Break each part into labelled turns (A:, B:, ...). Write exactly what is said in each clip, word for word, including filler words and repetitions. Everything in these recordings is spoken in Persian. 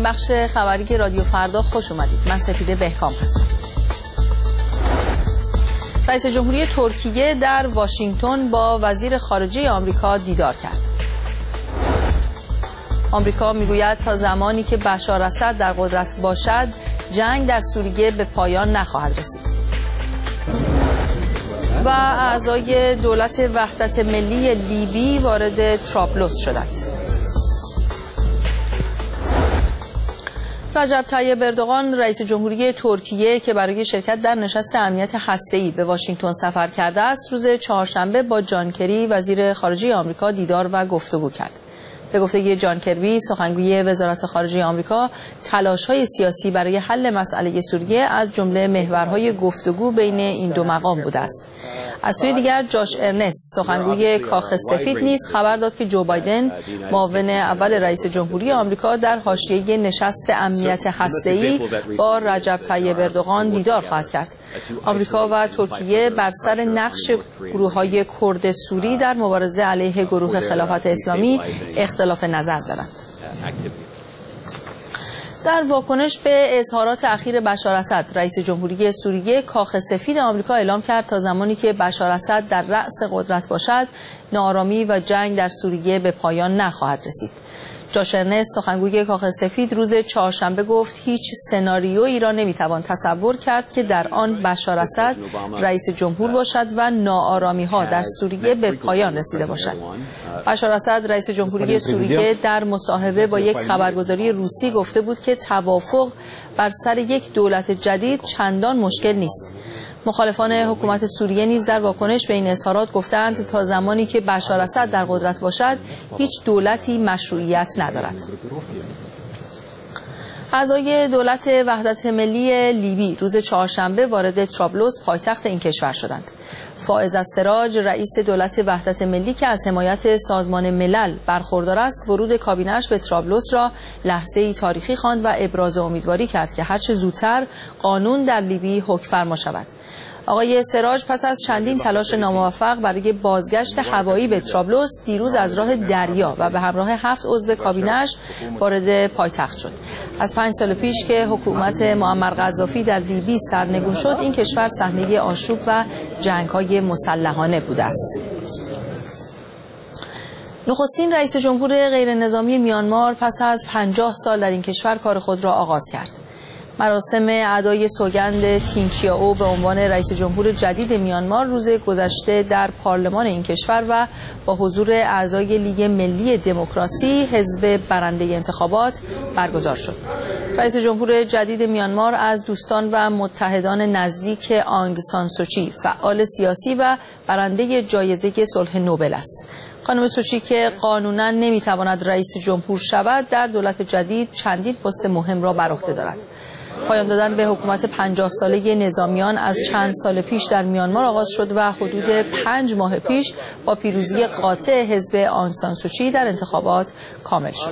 A: بخش خبری رادیو فردا خوش اومدید. من سپیده بهکام هستم. رئیس جمهوری ترکیه در واشنگتن با وزیر خارجه آمریکا دیدار کرد. آمریکا میگوید تا زمانی که بشار اسد در قدرت باشد، جنگ در سوریه به پایان نخواهد رسید. و اعضای دولت وحدت ملی لیبی وارد طرابلس شدند. رجب طیب اردوغان رئیس جمهوری ترکیه که برای شرکت در نشست امنیت هسته‌ای به واشنگتن سفر کرده است، روز چهارشنبه با جان کری وزیر خارجه آمریکا دیدار و گفتگو کرد. به گفته جان کری، سخنگوی وزارت خارجه آمریکا، تلاش‌های سیاسی برای حل مسئله سوریه از جمله محورهای گفتگو بین این دو مقام بوده است. از سوی دیگر جاش ارنست، سخنگوی کاخ سفید، نیز خبر داد که جو بایدن، معاون اول رئیس جمهوری آمریکا، در حاشیه نشست امنیت هسته‌ای با رجب طیب اردوغان دیدار خواهد کرد. آمریکا و ترکیه بر سر نقش گروه‌های کرد سوری در مبارزه علیه گروه خلافت اسلامی اختلاف نظر دارند. در واکنش به اظهارات اخیر بشار اسد، رئیس جمهوری سوریه، کاخ سفید آمریکا اعلام کرد تا زمانی که بشار اسد در رأس قدرت باشد، ناآرامی و جنگ در سوریه به پایان نخواهد رسید. جاش ارنست، سخنگوی کاخ سفید، روز چهارشنبه گفت هیچ سناریویی را نمیتوان تصور کرد که در آن بشار اسد رئیس جمهور باشد و ناآرامی‌ها در سوریه به پایان رسیده باشد. بشار اسد رئیس جمهوری سوریه در مصاحبه با یک خبرگزاری روسی گفته بود که توافق بر سر یک دولت جدید چندان مشکل نیست. مخالفان حکومت سوریه نیز در واکنش به این اظهارات گفتند تا زمانی که بشار اسد در قدرت باشد، هیچ دولتی مشروعیت ندارد. اعضای دولت وحدت ملی لیبی روز چهارشنبه وارد طرابلس، پایتخت این کشور شدند. فائز السراج، رئیس دولت وحدت ملی که از حمایت سازمان ملل برخوردار است، ورود کابینه‌اش به طرابلس را لحظه‌ای تاریخی خواند و ابراز امیدواری کرد که هرچه زودتر قانون در لیبی حکم‌فرما شود. آقای سراج پس از چندین تلاش ناموفق برای بازگشت هوایی به طرابلس، دیروز از راه دریا و به همراه هفت عضو کابینه‌اش وارد پایتخت شد. از پنج سال پیش که حکومت معمر قذافی در لیبی سرنگون شد، این کشور صحنه آشوب و جنگ‌های مسلحانه بوده است. نخستین رئیس جمهور غیرنظامی میانمار پس از پنجاه سال در این کشور کار خود را آغاز کرد. مراسم ادای سوگند تین چیائو به عنوان رئیس جمهور جدید میانمار روز گذشته در پارلمان این کشور و با حضور اعضای لیگ ملی دموکراسی، حزب برنده انتخابات، برگزار شد. رئیس جمهور جدید میانمار از دوستان و متحدان نزدیک آنگ سان سوچی، فعال سیاسی و برنده جایزه صلح نوبل است. خانم سوچی که قانونا نمیتواند رئیس جمهور شود، در دولت جدید چندین پست مهم را بر عهده دارد. پایان دادن به حکومت پنجاه ساله نظامیان از چند سال پیش در میانمار آغاز شد و حدود پنج ماه پیش با پیروزی قاطع حزب آنگ سان سوچی در انتخابات کامل شد.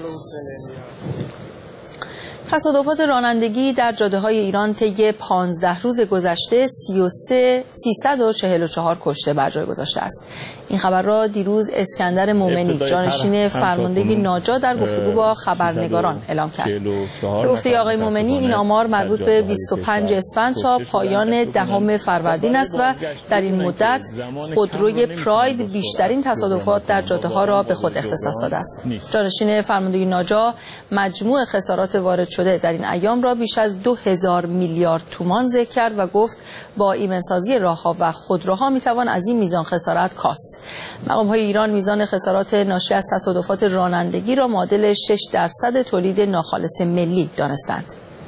A: تصادفات رانندگی در جاده‌های ایران طی پانزده روز گذشته سیصد و چهل و چهار کشته بر جای گذاشته است. این خبر را دیروز اسکندر مومنی، جانشین فرمانده ناجا، در گفتگو با خبرنگاران اعلام کرد. به گفته آقای مومنی، این آمار مربوط به بیست و پنج اسفند تا پایان دهم فروردین است و در این مدت خودروی پراید بیشترین تصادفات در جاده‌ها را به خود اختصاص داده است. جانشین فرمانده ناجا مجموع خسارات وارد شده در این ایام را بیش از دو هزار میلیارد تومان ذکر کرد و گفت با ایمنسازی راه‌ها و خودروها میتوان از این میزان خسارت کاست. مقام‌های ایران میزان خسارات ناشی از تصادفات رانندگی را معادل شش درصد تولید ناخالص ملی دانستند.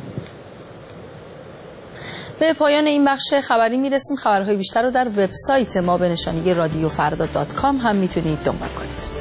A: به پایان این بخش خبری میرسیم. خبرهای بیشتر رو در وبسایت ما به نشانی رادیو فردا دات کام هم میتونید دنبال کنید.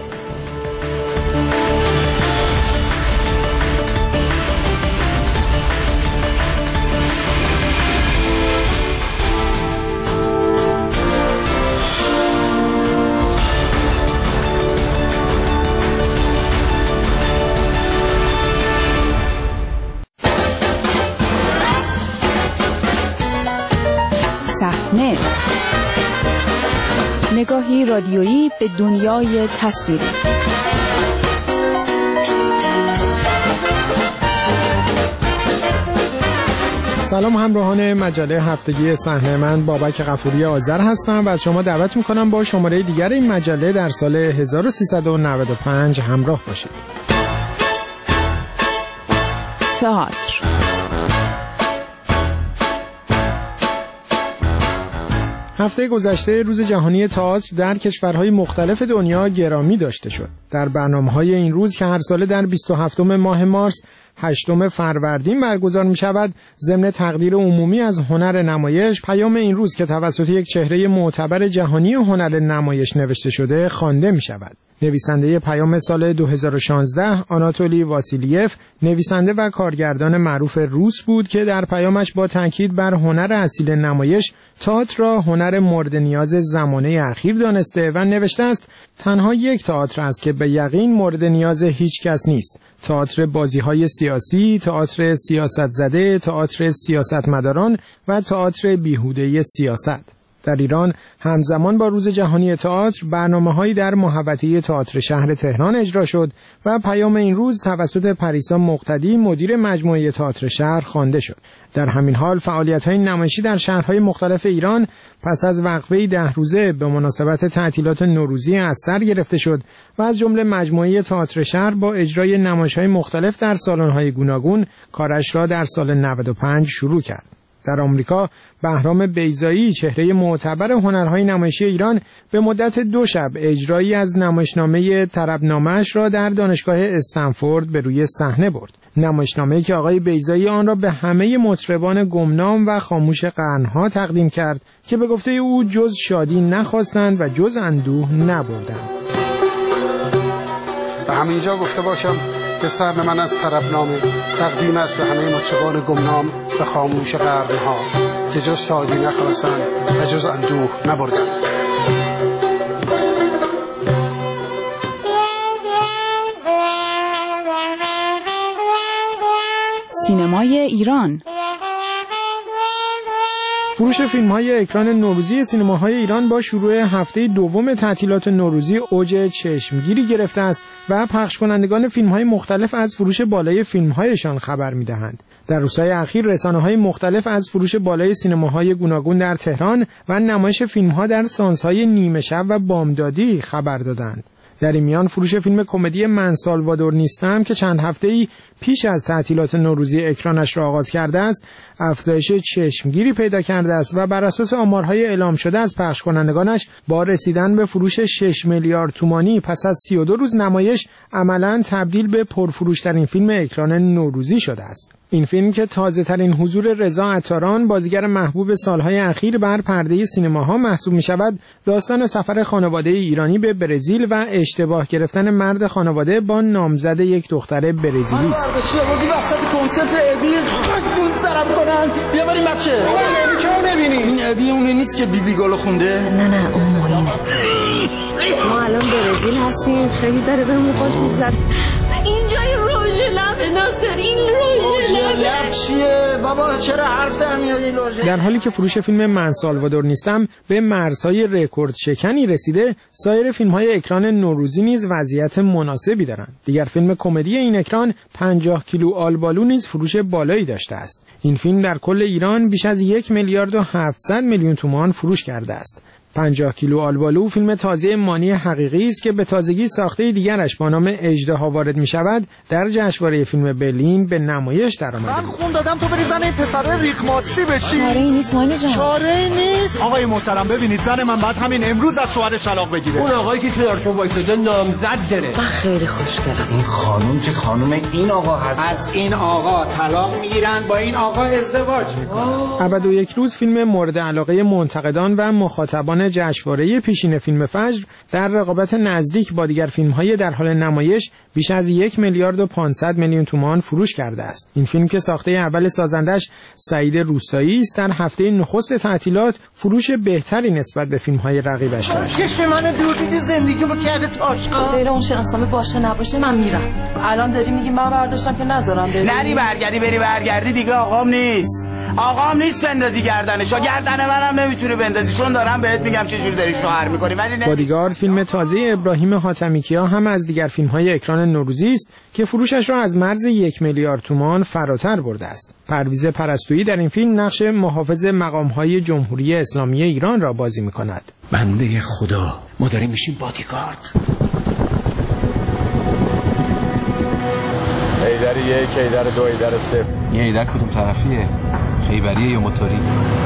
B: نگاهی رادیویی به دنیای تصویری.
C: سلام همراهان مجله هفتگی صحنه، من بابک غفوری آذر هستم و از شما دعوت میکنم با شماره دیگر این مجله در سال هزار و سیصد و نود و پنج همراه باشید.
B: تئاتر.
C: هفته گذشته روز جهانی تئاتر در کشورهای مختلف دنیا گرامی داشته شد. در برنامه‌های این روز که هر ساله در بیست و هفتم ماه مارس هشتم فروردین برگزار می شود، ضمن تقدیر عمومی از هنر نمایش، پیام این روز که توسط یک چهره معتبر جهانی هنر نمایش نوشته شده خوانده می شود. نویسنده پیام سال دو هزار و شانزده آناتولی واسیلیف، نویسنده و کارگردان معروف روس بود که در پیامش با تاکید بر هنر اصیل نمایش، تئاتر را هنر مورد نیاز زمانه اخیر دانسته و نوشته است: تنها یک تئاتر است که به یقین مورد نیاز هیچ کس نیست. تئاتر بازی‌های سیاسی، تئاتر سیاست زده، تئاتر سیاستمداران و تئاتر بیهوده سیاست. در ایران همزمان با روز جهانی تئاتر برنامه‌هایی در محوطه تئاتر شهر تهران اجرا شد و پیام این روز توسط پریسا مقتدی مدیر مجموعه تئاتر شهر خوانده شد. در همین حال فعالیت‌های نمایشی در شهرهای مختلف ایران پس از وقفه‌ای ده روزه به مناسبت تعطیلات نوروزی از سر گرفته شد و از جمله مجموعه تئاتر شهر با اجرای نمایش‌های مختلف در سالن‌های گوناگون کارش را در سال نود و پنج شروع کرد. در آمریکا بهرام بیضایی، چهره معتبر هنرهای نمایشی ایران، به مدت دو شب اجرایی از نمایشنامه طربنامه‌اش را در دانشگاه استنفورد به روی صحنه برد. نمایشنامه‌ای که آقای بیضایی آن را به همه مطربان گمنام و خاموش قرنها تقدیم کرد که به گفته او جز شادی نخواستند و جز اندوه نبردند.
D: و همینجا گفته باشم که سر من از طربنامه تقدیم است به همه مطربان گمنام و خاموش قرنها که جز شادی نخواستند و جز اندوه نبردند.
B: سینمای ایران.
C: فروش فیلم‌های اکران نوروزی سینماهای ایران با شروع هفته دوم تعطیلات نوروزی اوج چشمگیری گرفته است و پخش کنندگان فیلم‌های مختلف از فروش بالای فیلم‌هایشان خبر می‌دهند. در روزهای اخیر رسانه‌های مختلف از فروش بالای سینماهای گوناگون در تهران و نمایش فیلم‌ها در سانس‌های نیمه شب و بامدادی خبر دادند. در این میان فروش فیلم کمدی من سالوادور نیستم که چند هفته‌ای پیش از تعطیلات نوروزی اکرانش را آغاز کرده است، افزایش چشمگیری پیدا کرده است و بر اساس آمارهای اعلام شده از پخش کنندگانش با رسیدن به فروش شش میلیارد تومانی پس از سی و دو روز نمایش عملاً تبدیل به پرفروشترین فیلم اکران نوروزی شده است. این فیلم که تازه‌ترین حضور رضا عطاران، بازیگر محبوب سالهای اخیر بر پرده سینماها محسوب می‌شود، داستان سفر خانواده ایرانی به برزیل و اشتباه گرفتن مرد خانواده با نامزد یک دختر برزیلی است.
E: بودی وسط کنسرت ابی خودتون طرف کنن بیا بریم بچه. ابی که نمی‌بینی؟ این ابی اون نیست که بیبی گل خونده؟
F: نه نه اون موینه. ما الان برزیل هستیم، خیلی داره بهمون خوش می‌گذره. اینجای روژ لب ناصر، این روژ
E: لب چیه بابا؟ چرا حرف در میاری روژ؟
C: در حالی که فروش فیلم من سالوادور نیستم به مرزهای رکورد شکنی رسیده، سایر فیلم‌های اکران نوروزی نیز وضعیت مناسبی دارند. دیگر فیلم کمدی این اکران پنجاه کیلو آلبالو نیز فروش بالایی داشته است. این فیلم در کل ایران بیش از یک میلیارد و هفتصد میلیون تومان فروش کرده است. پنجاه کیلو آلبالو فیلم تازه مانی حقیقی است که به تازگی ساخته دیگرش با نام اژدها وارد می شود در جشنواره فیلم برلین به نمایش درآمده.
E: من خون دادم تو بری زن این پسره ریخماسی بشی.
F: چاره ای نیست مانی جان.
E: چاره ای نیست. آقای محترم ببینید زن من بعد همین امروز از شوهر طلاق بگیره.
G: اون آقایی که تو دارتون وایساده نامزد داره.
F: من خیلی خوشگلم.
G: این خانم که خانم این آقا هست. از این آقا طلاق میگیرن با این آقا ازدواج میکنن.
C: ابد و یک روز فیلم مورد علاقه منتقدان و مخاطبان جشنواره پیشین فیلم فجر در رقابت نزدیک با دیگر فیلم‌های در حال نمایش بیش از یک میلیارد و پانصد میلیون تومان فروش کرده است. این فیلم که ساخته اول سازندش سعید روستایی است در هفته نخست تعطیلات فروش بهتری نسبت به فیلم‌های رقیبش داشت.
E: چشم من دور دیدی زندگیمو کرده تاشا.
F: غیر اون شناسنامه باشه نباشه من میرم. الان داری میگی من برداشتم که نذارم ببینی.
E: نری برگردی بری برگردی دیگه آقام نیست. آقام نیست بندازی گردنشو. گردن منم نمیتونی بندازی چون دارم بهت میگم چه جوری داری شوهر می‌کنی. ولی
C: بادیگارد فیلم تازه ابراهیم حاتمیکیا هم از دیگر فیلم‌های اکران اکران نوروزی است که فروشش را از مرز یک میلیارد تومان فراتر برده است. پرویز پرستویی در این فیلم نقش محافظ مقام‌های جمهوری اسلامی ایران را بازی می‌کند.
H: بنده خدا، ما داریم میشیم بادیگارد.
I: ایدر یک، ایدر دو، ایدر سه.
J: این ایدر کدوم طرفیه؟ خیبریه یا موتوری؟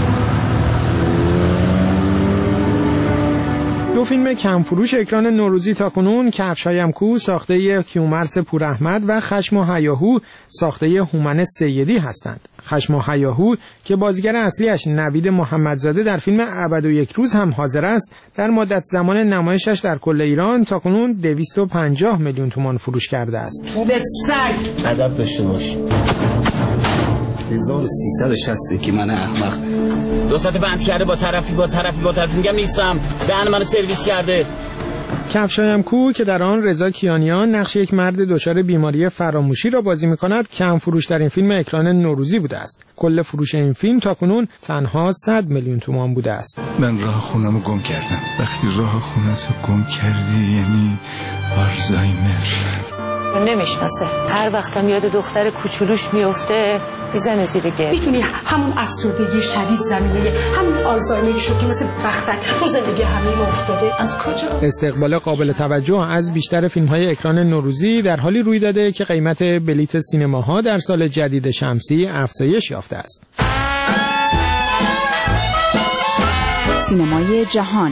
C: دو فیلم کم فروش اکران نوروزی تاکنون کفشایم کو ساخته کیومرث پوراحمد و خشم و هیاهو ساخته هومن سیدی هستند. خشم و هیاهو که بازیگر اصلیش نوید محمدزاده در فیلم ابد و یک روز هم حاضر است، در مدت زمان نمایشش در کل ایران تاکنون دویست و پنجاه میلیون تومان فروش کرده است.
E: طول سگ ادب داشته باش. هزار و سیصد و شصت که من احمق
K: دو ساعت بند کرده با طرفی با طرفی با طرفی میگم نیستم، دهن منو سرویس کرده.
C: کفشایم کو که در آن رضا کیانیان نقش یک مرد دچار بیماری فراموشی را بازی می‌کند کم فروش در این فیلم اکران نوروزی بوده است. کل فروش این فیلم تاکنون تنها صد میلیون تومان بوده است.
L: من راه خونمو گم کردم. وقتی راه خونه‌تو گم کردی یعنی آلزایمر.
F: نمیشناسه. هر وقتم یاد دختر کوچولوش میفته میزنه زیر گل.
M: میتونی همون افسردگی شدید زمینه همون آلزایمری شو که مثل بختک تو زندگی همه ما افتاده. از کجا؟
C: استقبال قابل توجه از بیشتر فیلم‌های اکران نوروزی در حالی روی داده که قیمت بلیت سینماها در سال جدید شمسی افزایش یافته است.
B: سینمای جهان.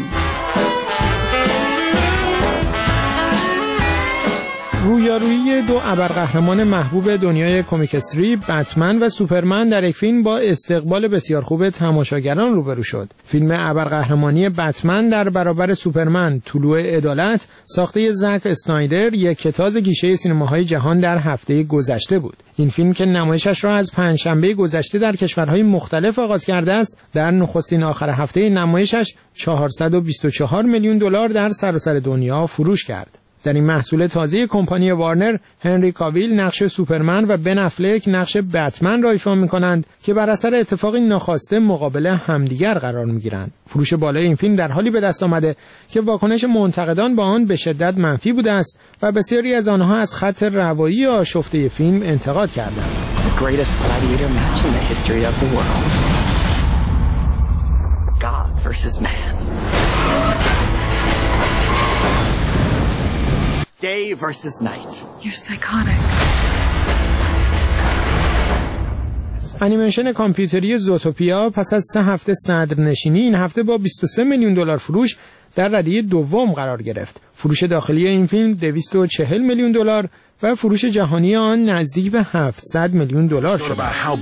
C: رویارویی دو ابرقهرمان محبوب دنیای کمیک استریپ، بتمن و سوپرمن در یک فیلم با استقبال بسیار خوب تماشاگران روبرو شد. فیلم ابرقهرمانی بتمن در برابر سوپرمن، طلوع عدالت، ساخته زک اسنایدر، یک کتاز گیشه سینماهای جهان در هفته گذشته بود. این فیلم که نمایشش را از پنجشنبه گذشته در کشورهای مختلف آغاز کرده است، در نخستین آخر هفته نمایشش چهارصد و بیست و چهار میلیون دلار در سراسر دنیا فروش کرد. در این محصول تازه کمپانی وارنر، هنری کاویل نقش سوپرمن و بن افلک نقش بتمن را ایفا می‌کنند که بر اثر اتفاقی ناخواسته مقابل همدیگر قرار می‌گیرند. فروش بالای این فیلم در حالی به دست آمده که واکنش منتقدان با آن به شدت منفی بوده است و بسیاری از آنها از خط روایی آشفته فیلم انتقاد کردند.
K: Day versus night.
M: You're psychotic.
C: انیمیشن کامپیوتری زوتوپیا پس از سه هفته صدرنشینی این هفته با بیست و سه میلیون دلار فروش در ردیه دوم قرار گرفت. فروش داخلی این فیلم دویست و چهل میلیون دلار و فروش جهانی آن نزدیک به هفتصد میلیون دلار شد.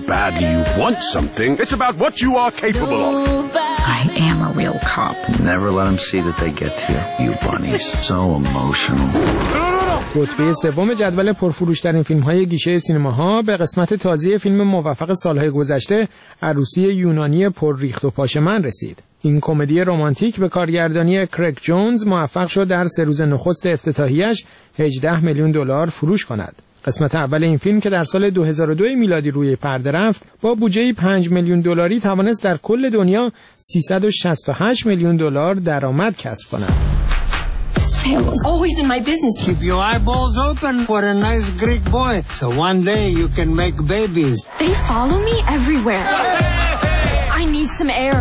N: I am a real cop.
O: Never let them see that they get to you. You bunnies. So emotional.
C: رتبه سوم جدول پرفروش‌ترین فیلم‌های گیشه سینماها به قسمت تازه فیلم موفق سال‌های گذشته عروسی یونانی پر ریخت و پاشمن رسید. این کمدی رمانتیک به کارگردانی کرگ جونز موفق شد در سه روز نخست افتتاحیه‌اش هجده میلیون دلار فروش کند. قسمت اول این فیلم که در سال دو هزار و دو میلادی روی پرده رفت با بودجه پنج میلیون دلاری توانست در کل دنیا سیصد و شصت و هشت میلیون دلار درآمد کسب کند.
M: Always in my business.
P: Keep your eyeballs open for a nice Greek boy, so one day you can make babies.
M: They follow me everywhere. I need some air.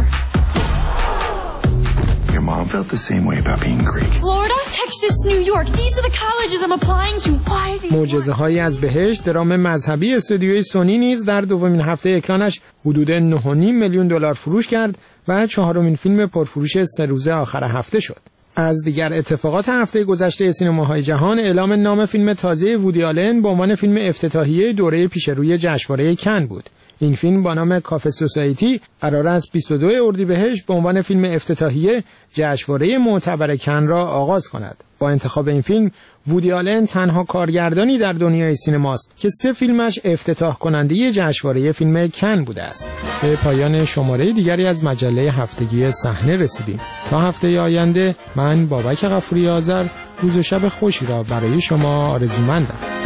O: Your mom felt the same way about being Greek.
M: Florida, Texas, New York. These are the colleges I'm applying to. Why do you...
C: معجزه‌هایی از بهشت، درام مذهبی استودیوی سونی نیز در دومین هفته اکرانش حدود نه و نیم میلیون دلار فروش کرد و چهارمین فیلم پرفروش سه روزه آخر هفته شد. از دیگر اتفاقات هفته گذشته سینماهای جهان اعلام نام فیلم تازه وودی آلن به عنوان فیلم افتتاحیه دوره پیشروی جشنواره کن بود. این فیلم با نام کافه سوسایتی قرار است بیست و دوم اردیبهشت به عنوان فیلم افتتاحیه جشنواره معتبر کن را آغاز کند. با انتخاب این فیلم وودی آلن تنها کارگردانی در دنیای سینماست که سه فیلمش افتتاح کننده جشنواره فیلم کن بوده است. به پایان شماره دیگری از مجله هفتگی صحنه رسیدیم. تا هفته آینده من بابک غفوری آذر روز و شب خوشی را برای شما آرزومندم.